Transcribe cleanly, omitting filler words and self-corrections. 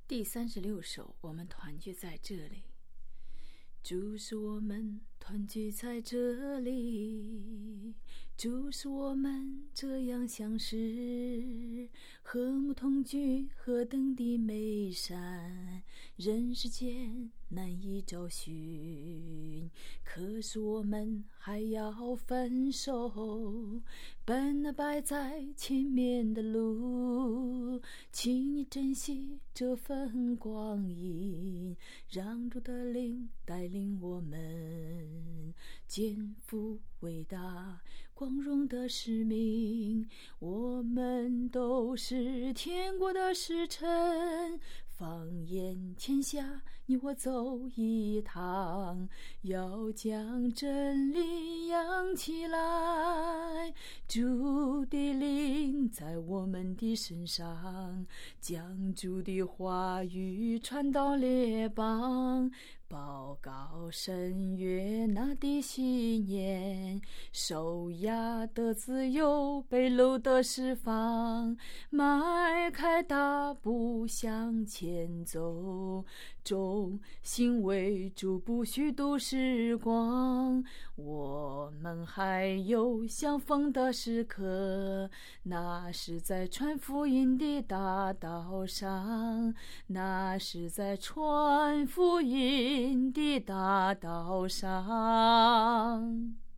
第36首，我们团聚在这里。主使我们团聚在这里，主使我们这样相识，和睦同居，何等的美善，人世间难以找寻。可是我们还要分手，奔那摆在前面的路，请你珍惜这份光阴，让主的灵带领我们肩负伟大光荣的使命。我们都是天国的使臣，放眼天下，你我走一趟，要将真理扬起来。主的灵在我们的身上，将主的话语传到列邦，报告神悦纳的信念，受压的自由，被掳的释放，迈开大步向前走，众心为主不虚度时光。我们还有相逢的时刻，那是在传福音的大道上，那是在传福音的大道上。